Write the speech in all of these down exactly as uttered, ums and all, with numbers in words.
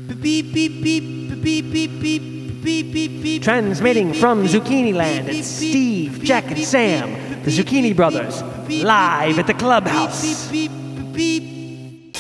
Beep, beep, beep, beep, beep, beep, beep, beep, beep. Transmitting from Zucchini Land, it's Steve, Jack, and Sam, the Zucchini Brothers, live at the clubhouse. Beep, beep, beep.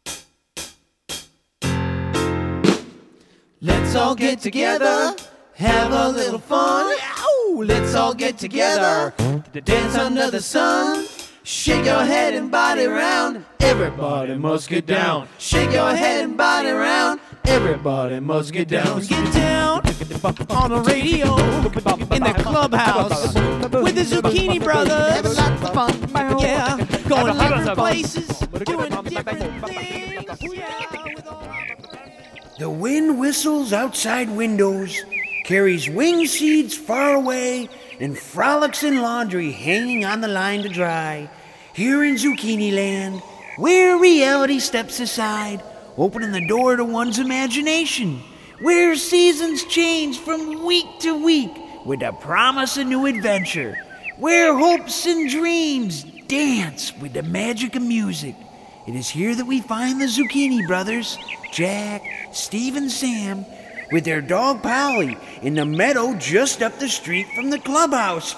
Let's all get together, have a little fun. Ow! Let's all get together to dance under the sun. Shake your head and body round. Everybody must get down. Shake your head and body round. Everybody must get down. Get down on the radio in the clubhouse with the Zucchini Brothers. Have lots of fun. Yeah, going different places, doing different things. Yeah, with all The wind whistles outside windows, carries wing seeds far away, and frolics in laundry hanging on the line to dry. Here in Zucchini Land, where reality steps aside, opening the door to one's imagination, where seasons change from week to week with the promise of new adventure, where hopes and dreams dance with the magic of music. It is here that we find the Zucchini Brothers, Jack, Steve, and Sam, with their dog Polly in the meadow just up the street from the clubhouse.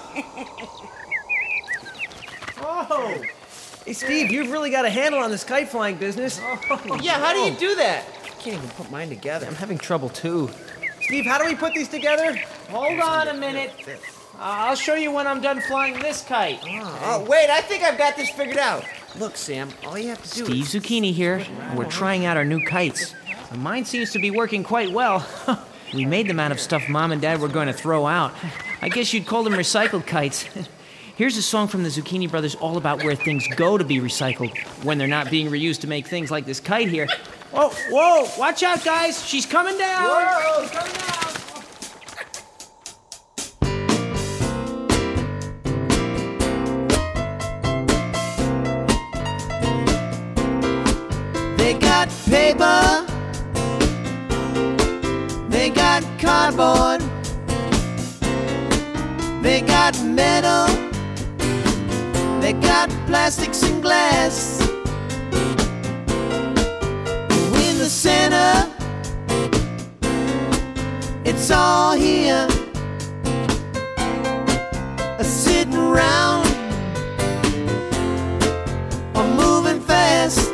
Oh! Hey, Steve, you've really got a handle on this kite flying business. Oh, yeah, how do you do that? I can't even put mine together. I'm having trouble, too. Steve, how do we put these together? Hold on a minute. Uh, I'll show you when I'm done flying this kite. Oh, wait, I think I've got this figured out. Look, Sam, all you have to do Steve is... Zucchini here. We're trying out our new kites. Mine seems to be working quite well. We made them out of stuff Mom and Dad were going to throw out. I guess you'd call them recycled kites. Here's a song from the Zucchini Brothers all about where things go to be recycled when they're not being reused to make things like this kite here. Oh, whoa, watch out, guys. She's coming down. Whoa. She's coming down. They got paper, they got cardboard, they got metal, they got plastics and glass. In the center, it's all here, sitting around or moving fast.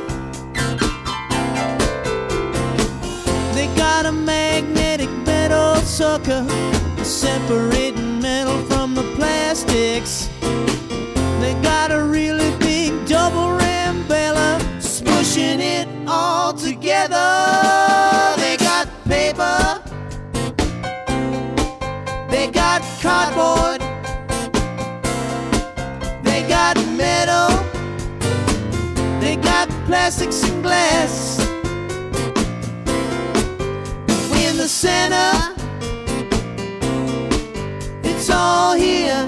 They got a magnetic metal sucker separating metal from the plastics. They got a really big double ram baler smushing it all together. They got paper, they got cardboard, they got metal, they got plastics and glass. In the center, it's all here,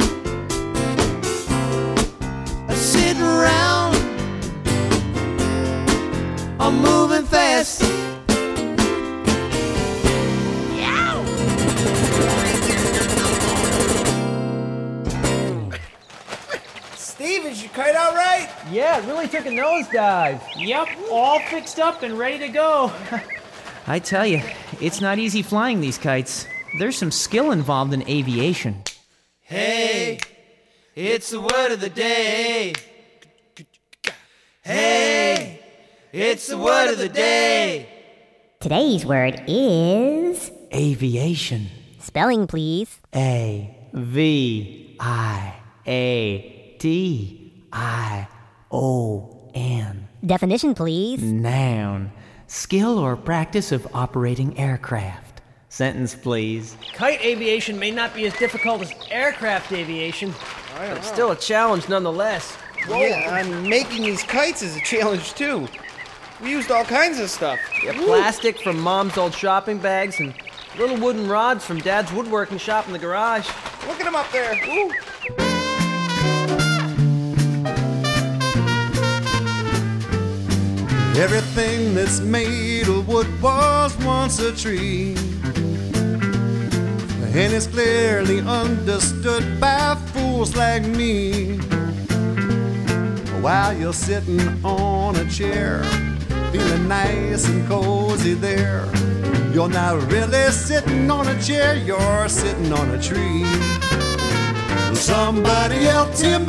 sitting around or moving fast. Steve, is your kite all right? Yeah, it really took a nosedive. Yep, all fixed up and ready to go. I tell you, it's not easy flying these kites. There's some skill involved in aviation. Hey, it's the word of the day. Hey, it's the word of the day. Today's word is... Aviation. Spelling, please. A V I A T I O N. Definition, please. Noun. Skill or practice of operating aircraft. Sentence, please. Kite aviation may not be as difficult as aircraft aviation, but it's still a challenge nonetheless. Whoa. Yeah, and making these kites is a challenge, too. We used all kinds of stuff. Yeah, plastic from Mom's old shopping bags and little wooden rods from Dad's woodworking shop in the garage. Look at them up there. Ooh. Everything that's made of wood was once a tree, and it's clearly understood by fools like me. While you're sitting on a chair, feeling nice and cozy there, You're not really sitting on a chair, you're sitting on a tree. Somebody yelled timber,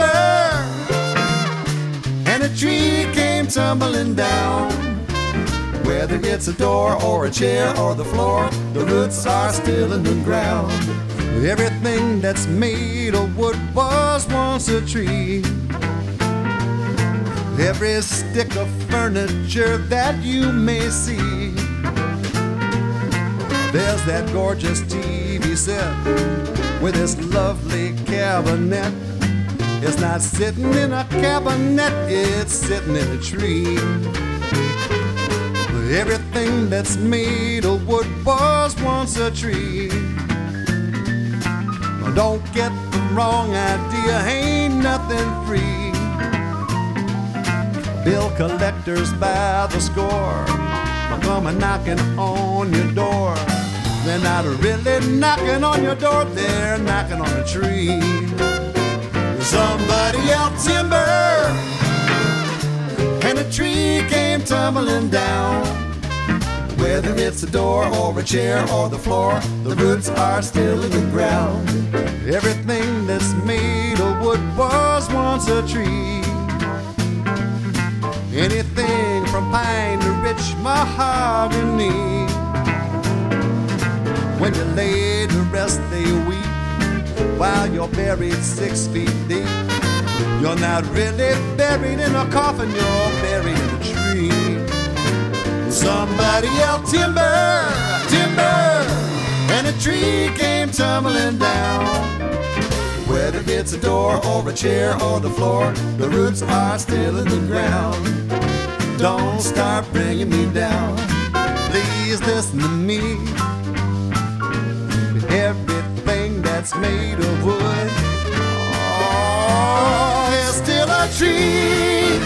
and a tree came tumbling down. Whether it's a door or a chair or the floor, the roots are still in the ground. Everything that's made of wood was once a tree. Every stick of furniture that you may see. There's that gorgeous T V set with this lovely cabinet. It's not sitting in a cabinet, it's sitting in a tree. Everything that's made of wood was once a tree. Don't get the wrong idea, ain't nothing free. Bill collectors by the score will come a knocking on your door. They're not really knocking on your door, they're knocking on a tree. Somebody yelled timber, and a tree came tumbling down. Whether it's a door or a chair or the floor, the roots are still in the ground. Everything that's made of wood was once a tree. Anything from pine to rich mahogany. When you lay to rest they weep while you're buried six feet deep. You're not really buried in a coffin, you're buried in a tree. Somebody yelled timber, timber, and a tree came tumbling down. Whether it's a door or a chair or the floor, the roots are still in the ground. Don't start bringing me down, please listen to me. Everything that's made of wood, oh, is still a tree.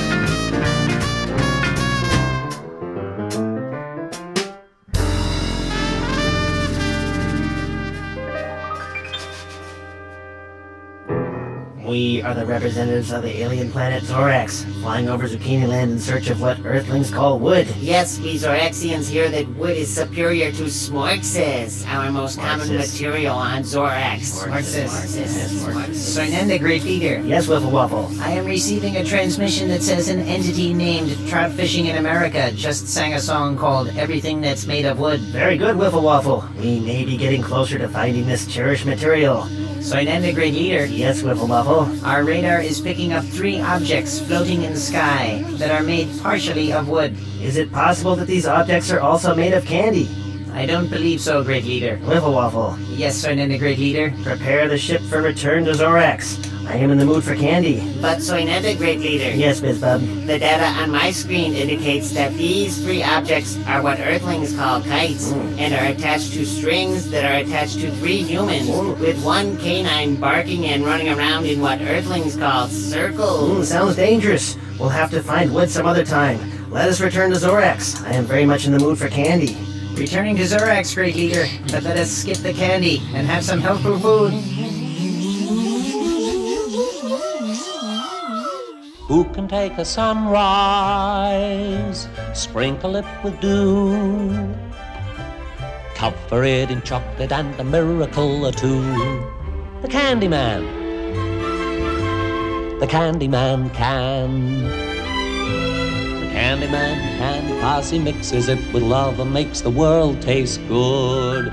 We are the representatives of the alien planet Zorax, flying over Zucchini Land in search of what Earthlings call wood. Yes, we Zoraxians hear that wood is superior to smorxes, our most common material on Zorax. Smorxes. Soinenda, Great Leader. Yes, Wiffle Waffle. I am receiving a transmission that says an entity named Trout Fishing in America just sang a song called Everything That's Made of Wood. Very good, Wiffle Waffle. We may be getting closer to finding this cherished material. Soinenda, Great Leader. Yes, Wiffle Waffle. Our radar is picking up three objects floating in the sky that are made partially of wood. Is it possible that these objects are also made of candy? I don't believe so, Great Leader. Wiffle Waffle. Yes, Soinenda, Great Leader. Prepare the ship for return to Zorax. I am in the mood for candy. But Soinenda, Great Leader. Yes, BizBub. The data on my screen indicates that these three objects are what Earthlings call kites, mm. and are attached to strings that are attached to three humans, mm. with one canine barking and running around in what Earthlings call circles. Mm, sounds dangerous. We'll have to find wood some other time. Let us return to Zorax. I am very much in the mood for candy. Returning to Zorax, Great Leader, but let us skip the candy and have some healthful food. Who can take a sunrise, sprinkle it with dew, cover it in chocolate and a miracle or two? The Candyman. The Candyman can. The Candyman can, 'cause he mixes it with love and makes the world taste good.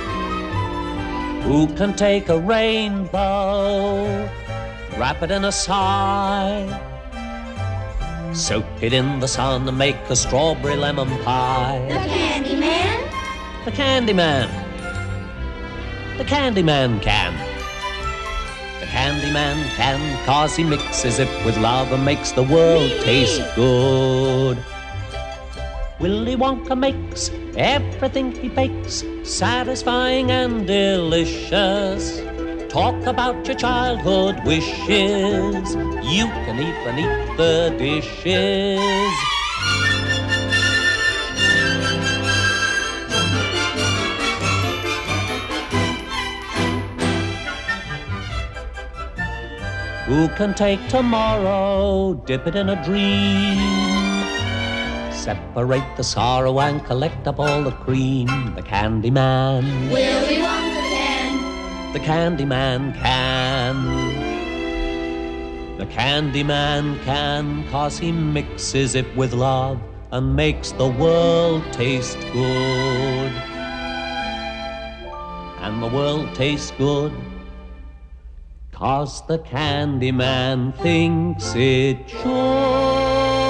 Who can take a rainbow, wrap it in a sigh, soak it in the sun and make a strawberry lemon pie? The Candyman? The Candyman. The Candyman can. The Candyman can, 'cause he mixes it with love and makes the world taste good. Willy Wonka makes everything he bakes satisfying and delicious. Talk about your childhood wishes, you can even eat the dishes. Who can take tomorrow, dip it in a dream, separate the sorrow and collect up all the cream. The Candy Man. Willy Wonka can. The Candy Man can. The Candy Man can, 'cause he mixes it with love and makes the world taste good. And the world tastes good 'cause the Candy Man thinks it should.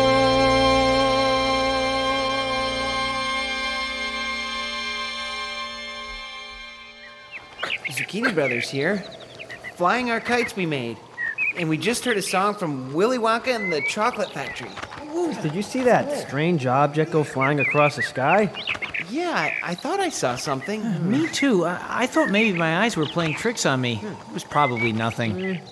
Zucchini Brothers here, flying our kites we made. And we just heard a song from Willy Wonka and the Chocolate Factory. Did you see that strange object go flying across the sky? Yeah, I, I thought I saw something. Me too. I, I thought maybe my eyes were playing tricks on me. It was probably nothing.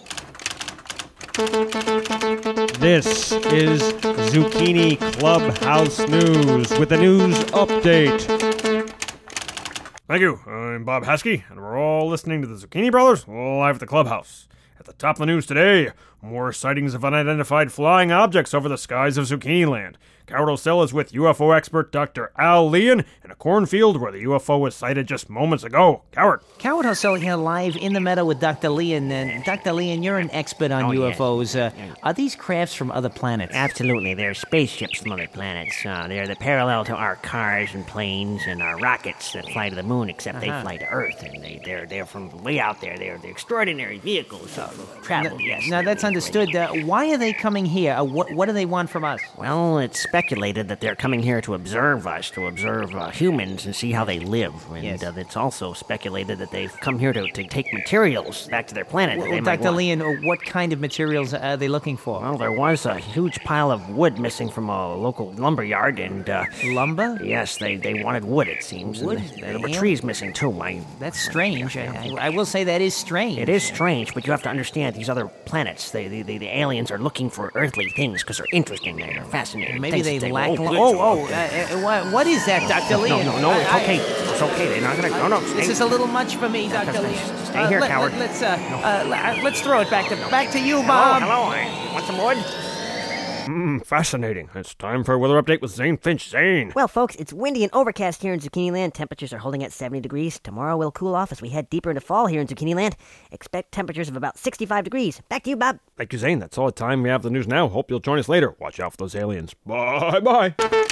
This is Zucchini Clubhouse News with a news update. Thank you. I'm Bob Haskey, and we're all listening to the Zucchini Brothers live at the clubhouse. At the top of the news today, more sightings of unidentified flying objects over the skies of Zucchini Land. Coward O'Sell is with U F O expert Doctor Al Leon in a cornfield where the U F O was sighted just moments ago. Coward. Coward O'Sell here live in the meadow with Doctor Leon. And Doctor Leon, you're an expert on Oh, U yeah. F Os. Uh, are these crafts from other planets? Absolutely. They're spaceships from other planets. Uh, they're the parallel to our cars and planes and our rockets that fly to the moon, except they Uh-huh. fly to Earth. And they, they're, they're from way out there. They're, they're extraordinary vehicles of travel, yes. Now, that's understood. Uh, why are they coming here? Uh, what, what do they want from us? Well, it's speculated that they're coming here to observe us, to observe uh, humans and see how they live. And Yes. uh, it's also speculated that they've come here to, to take materials back to their planet. that Well, they might Doctor want. Leon, uh, what kind of materials are they looking for? Well, there was a huge pile of wood missing from a local lumber yard, and uh, lumber? Yes, they, they wanted wood. It seems. Wood? And there were Yeah. trees missing too. I, That's strange. I, I, I will say that is strange. It is strange, but you have to understand these other planets. They, the the, the aliens are looking for earthly things because they're interesting. They're fascinating. Maybe things they that lack. oh, Oh, good. oh, uh, uh, what, what is that, Doctor No, Leon? no, no, it's I- I- okay. It's okay. They're not gonna. No, no. This stay- is a little much for me, Doctor Leon. Stay here, let, coward. Let, us uh, uh, uh, let's throw it back to back to you, Hello, Bob. hello. I want some wood. Hmm, fascinating. It's time for a weather update with Zane Finch. Zane. Well, folks, it's windy and overcast here in Zucchini Land. Temperatures are holding at seventy degrees. Tomorrow will cool off as we head deeper into fall here in Zucchini Land. Expect temperatures of about sixty-five degrees. Back to you, Bob. Thank you, Zane. That's all the time we have for the news now. Hope you'll join us later. Watch out for those aliens. Bye-bye.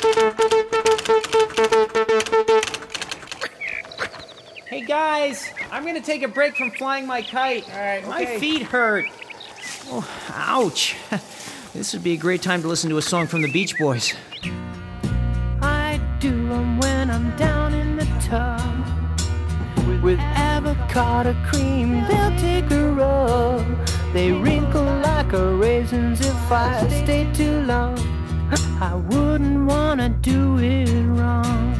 Hey guys, I'm gonna take a break from flying my kite. All right, my okay. feet hurt. Oh, ouch! This would be a great time to listen to a song from the Beach Boys. I do 'em when I'm down in the tub. With avocado cream, they'll take a rub. They wrinkle like a raisins if I stay too long. I wouldn't wanna do it wrong.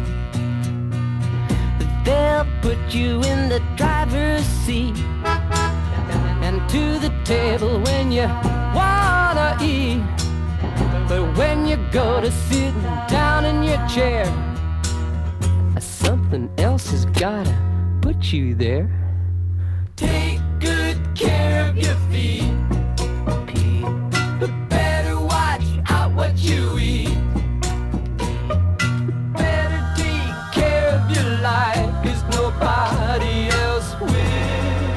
They'll put you in the driver's seat and to the table when you wanna eat. But when you go to sit down in your chair, something else has gotta put you there. Take good care of your feet. But better watch out what you eat. Better take care of your life, 'cause nobody else will.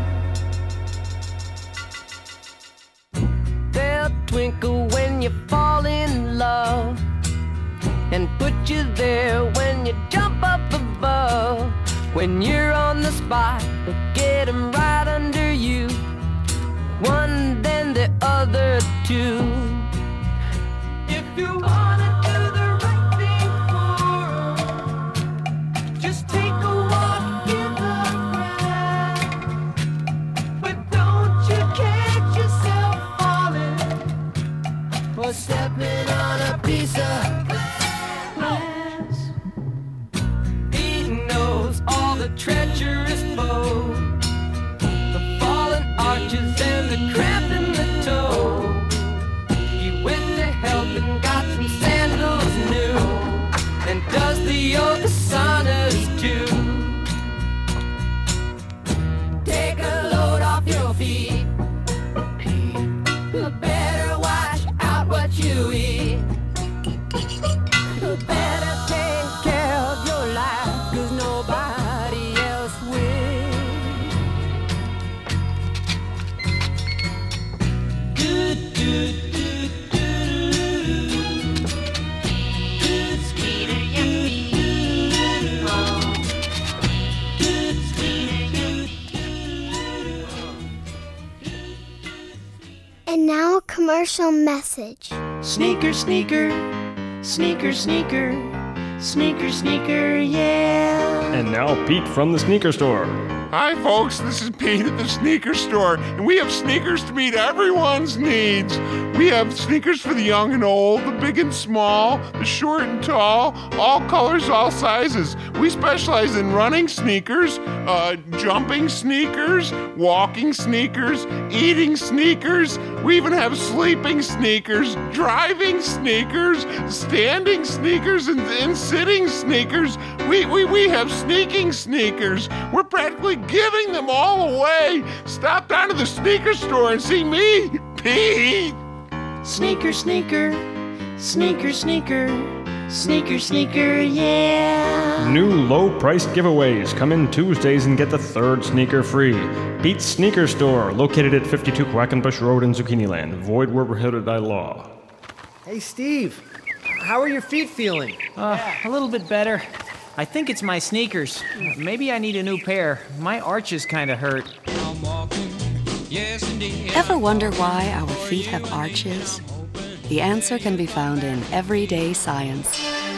They'll twinkle when you fall in love and put you there when you jump up above. When you're on the spot, they'll get 'em right under you. One, then the other two. If you wanna do the right thing for 'em, just take a walk in the grass. But don't you catch yourself falling or stepping on a piece of glass. He knows all the treacherous bows, the fallen arches and the cramp in the toe. He went to help and got some sandals new, and does the yoga saunas too. Take a load off your feet. Better watch out what you eat. commercial message. Sneaker, sneaker, sneaker, sneaker, sneaker, sneaker, yeah. And now Pete from the sneaker store. Hi folks, this is Pete at the sneaker store, and we have sneakers to meet everyone's needs. We have sneakers for the young and old, the big and small, the short and tall, all colors, all sizes. We specialize in running sneakers, uh, jumping sneakers, walking sneakers, eating sneakers. We even have sleeping sneakers, driving sneakers, standing sneakers, and, and sitting sneakers. We, we, we have sneaking sneakers. We're practically giving them all away. Stop down to the sneaker store and see me, Pete. Sneaker, sneaker, sneaker, sneaker, sneaker, sneaker, yeah. New low-priced giveaways. Come in Tuesdays and get the third sneaker free. Pete's Sneaker Store, located at fifty-two Quackenbush Road in Zucchini Land. Void where prohibited by law. Hey, Steve. How are your feet feeling? Uh, a little bit better. I think it's my sneakers. Maybe I need a new pair. My arches kind of hurt. Ever wonder why our feet have arches? The answer can be found in Everyday Science.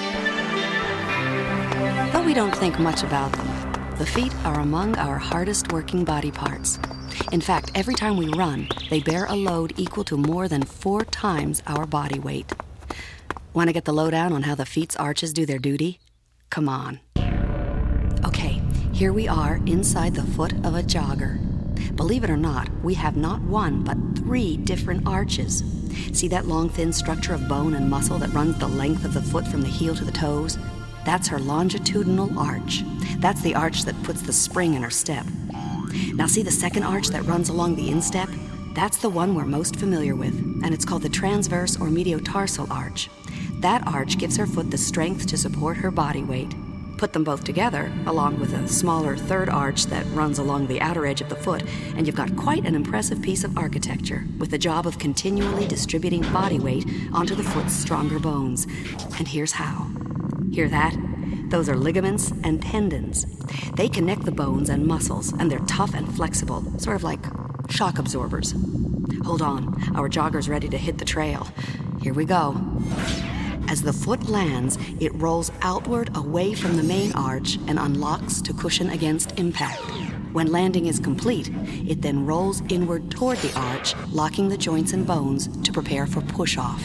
Though we don't think much about them, the feet are among our hardest working body parts. In fact, every time we run, they bear a load equal to more than four times our body weight. Want to get the lowdown on how the feet's arches do their duty? Come on. Okay, here we are inside the foot of a jogger. Believe it or not, we have not one but three different arches. See that long, thin structure of bone and muscle that runs the length of the foot from the heel to the toes? That's her longitudinal arch. That's the arch that puts the spring in her step. Now see the second arch that runs along the instep? That's the one we're most familiar with, and it's called the transverse or mediotarsal arch. That arch gives her foot the strength to support her body weight. Put them both together, along with a smaller third arch that runs along the outer edge of the foot, and you've got quite an impressive piece of architecture, with the job of continually distributing body weight onto the foot's stronger bones. And here's how. Hear that? Those are ligaments and tendons. They connect the bones and muscles, and they're tough and flexible, sort of like shock absorbers. Hold on, our jogger's ready to hit the trail. Here we go. As the foot lands, it rolls outward away from the main arch and unlocks to cushion against impact. When landing is complete, it then rolls inward toward the arch, locking the joints and bones to prepare for push-off.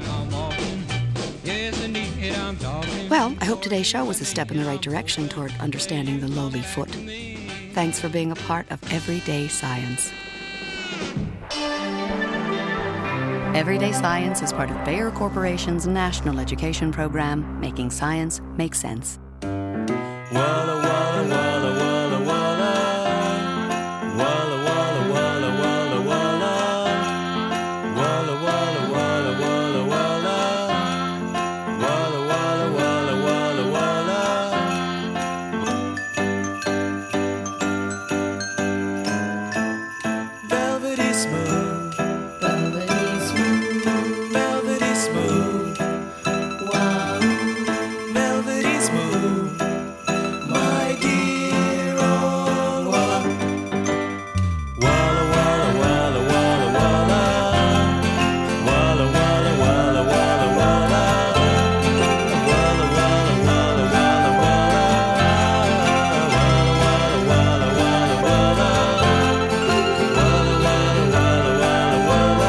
Well, I hope today's show was a step in the right direction toward understanding the lowly foot. Thanks for being a part of Everyday Science. Everyday Science is part of Bayer Corporation's national education program, making science make sense. Walla, walla, walla, walla, walla. Walla, walla, walla, walla, walla. Walla, walla, walla, walla, walla. Walla, walla, walla, walla, walla. Velvety smooth. Velvety smooth. Velvety smooth. Wow. Velvety smooth. My dear old Walla. Walla, walla, walla, walla, walla. Walla, walla, walla, walla, walla. Walla, walla, walla, walla, walla. Walla, walla, walla, walla, walla. Walla, walla, walla, walla, walla.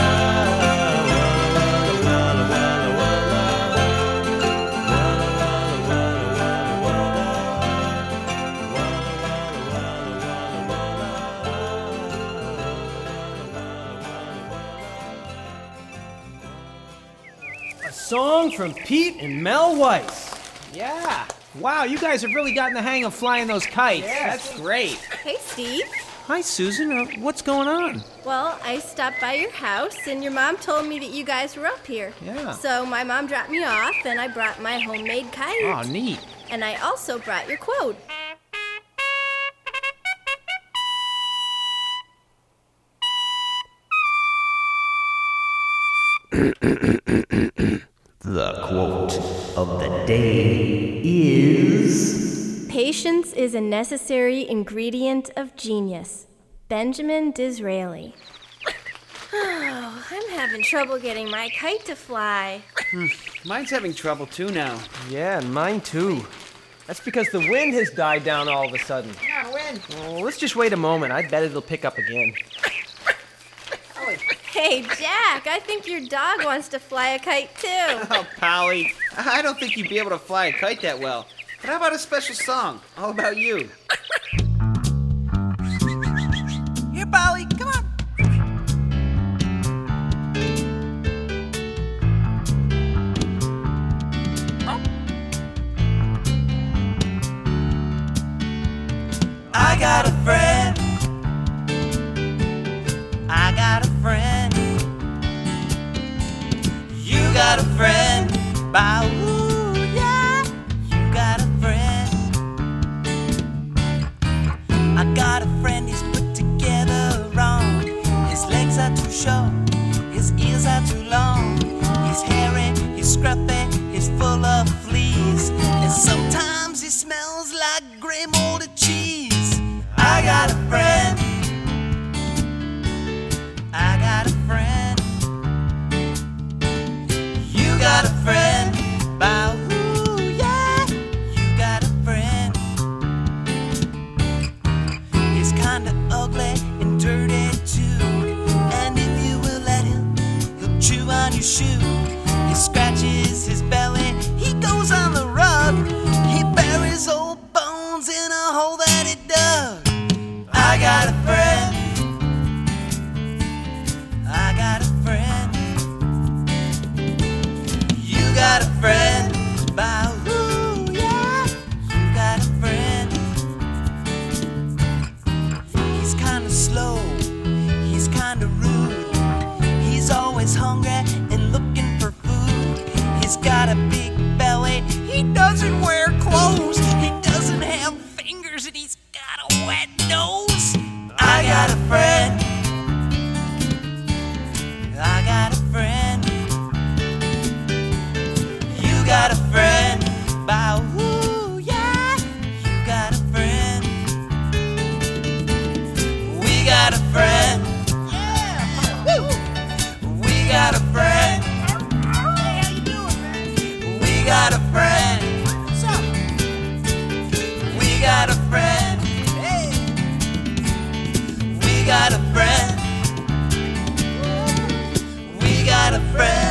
Walla, walla, walla, A song from Pete and Mel Weiss. Yeah. Wow, you guys have really gotten the hang of flying those kites. That's great. Hey, Steve. Hi, Susan. Uh, what's going on? Well, I stopped by your house, and your mom told me that you guys were up here. Yeah. So my mom dropped me off, and I brought my homemade kite. Oh, neat. And I also brought your quote. The quote of the day is... Patience is a necessary ingredient of genius. Benjamin Disraeli. Oh, I'm having trouble getting my kite to fly. Mine's having trouble too now. Yeah, and mine too. That's because the wind has died down all of a sudden. Come on, wind. Well, let's just wait a moment. I bet it'll pick up again. Hey, Jack, I think your dog wants to fly a kite too. Oh, Polly, I don't think you'd be able to fly a kite that well. But how about a special song all about you? Here, Polly, come on. I got a friend. I got a friend. You got a friend. Bow, ooh, yeah. You got a friend. I got a friend, he's put together wrong. His legs are too short, his ears are too long. He's hairy, he's scruffy, he's full of fleas. And sometimes he smells like gray molded cheese. I got a friend. I got a friend. You got a friend. Bow, ooh, yeah. You got a friend. He's kinda ugly and dirty too. And if you will let him, he'll chew on your shoe. He scratches his belly, he goes on the rug. He buries old bones in a hole that he dug. I got a friend. I got a friend. You got a friend. Bow, ooh, yeah. You got a friend. He's kinda slow. He's kinda rude. He's always hungry and looking for food. He's got a big belly. He doesn't wear clothes. He doesn't have fingers and he's got a wet nose. I got a friend. I got a friend. You got a friend. Bow, ooh, yeah. You got a friend. We got a friend. Yeah. Woo. We got a friend. Hey, how you doing, man? We got a friend. What's up? We got a friend. Hey. We got a friend. We got a friend.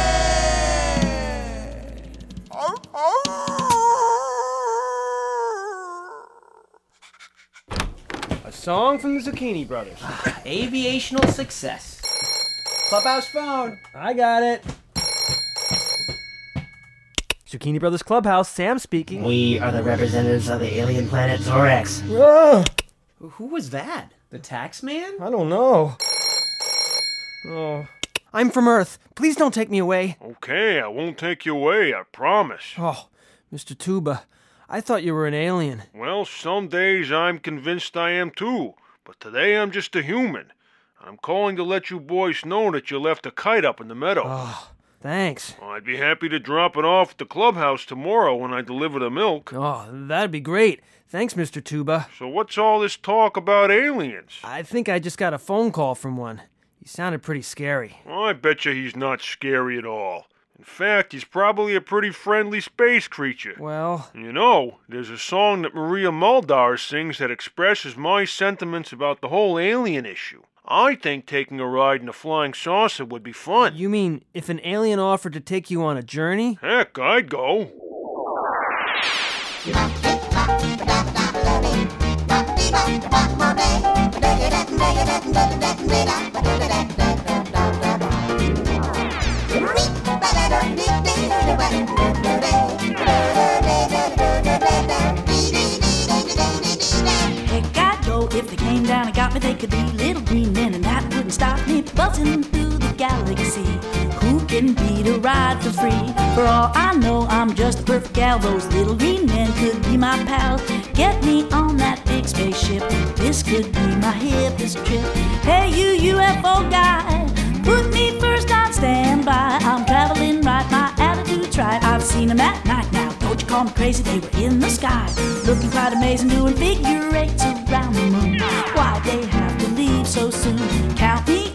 A song from the Zucchini Brothers. Aviational success. Clubhouse phone. I got it. Zucchini Brothers Clubhouse, Sam speaking. We are the representatives of the alien planet Zorax. Ah, Who was that? The tax man? I don't know. Oh. I'm from Earth. Please don't take me away. Okay, I won't take you away, I promise. Oh, Mister Tuba, I thought you were an alien. Well, some days I'm convinced I am too, but today I'm just a human. I'm calling to let you boys know that you left a kite up in the meadow. Oh, thanks. I'd be happy to drop it off at the clubhouse tomorrow when I deliver the milk. Oh, that'd be great. Thanks, Mister Tuba. So what's all this talk about aliens? I think I just got a phone call from one. He sounded pretty scary. I bet you he's not scary at all. In fact, he's probably a pretty friendly space creature. Well... You know, there's a song that Maria Muldaur sings that expresses my sentiments about the whole alien issue. I think taking a ride in a flying saucer would be fun. You mean if an alien offered to take you on a journey? Heck, I'd go. Heck, I'd go if they came down and got me. They could be little green men, and that wouldn't stop me buzzing through the galaxy. Who can beat a ride for free? For all I know, I'm just a perfect gal. Those little green men could be my pals. Get me on that big spaceship. This could be my hippest trip. Hey, you U F O guy, put me first on standby. I'm traveling right, my attitude's right. I've seen them at night now. Don't you call me crazy, they were in the sky, looking quite amazing, doing figure eights around the moon. Why'd they have to leave so soon? Count me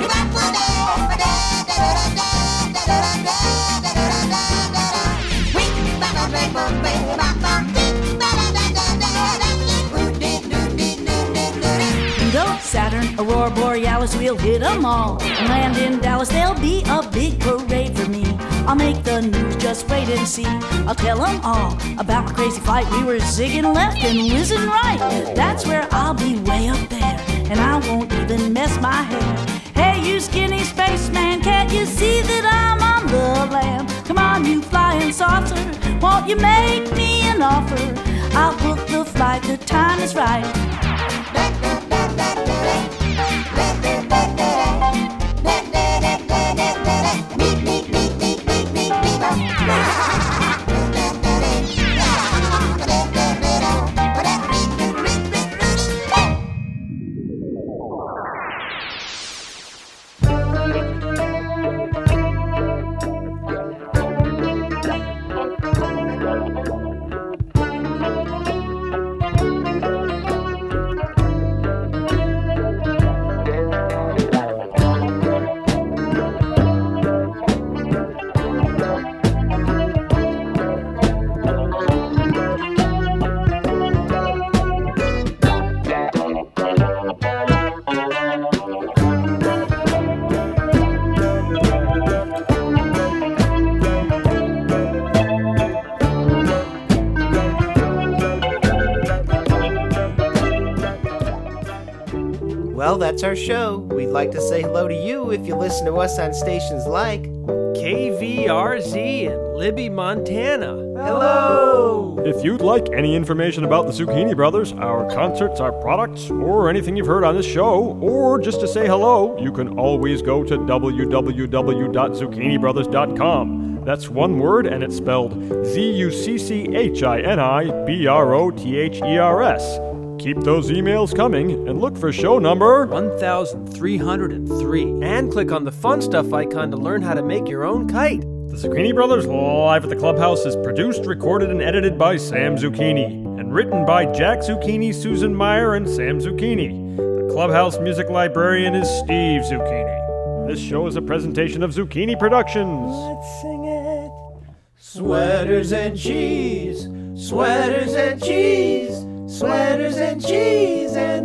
Pluto, Saturn, Aurora Borealis, we'll hit 'em all. Land in Dallas, there'll be a big parade for me. I'll make the news, just wait and see. I'll tell 'em all about my crazy flight. We were zigging left and whizzing right. That's where I'll be way up there, and I won't even mess my hair. Hey, you skinny spaceman, can't you see that I'm on the lam? Come on, you flying saucer, won't you make me an offer? I'll book the flight, the time is right. Well, that's our show. We'd like to say hello to you if you listen to us on stations like K V R Z in Libby, Montana. Hello! If you'd like any information about the Zucchini Brothers, our concerts, our products, or anything you've heard on this show, or just to say hello, you can always go to w w w dot zucchini brothers dot com. That's one word, and it's spelled Z U C C H I N I B R O T H E R S. Keep those emails coming and look for show number one thousand three hundred three. And click on the fun stuff icon to learn how to make your own kite. The Zucchini Brothers Live at the Clubhouse is produced, recorded, and edited by Sam Zucchini, and written by Jack Zucchini, Susan Meyer, and Sam Zucchini. The Clubhouse music librarian is Steve Zucchini. This show is a presentation of Zucchini Productions. Let's sing it. Sweaters and cheese, sweaters and cheese, sweaters and cheese and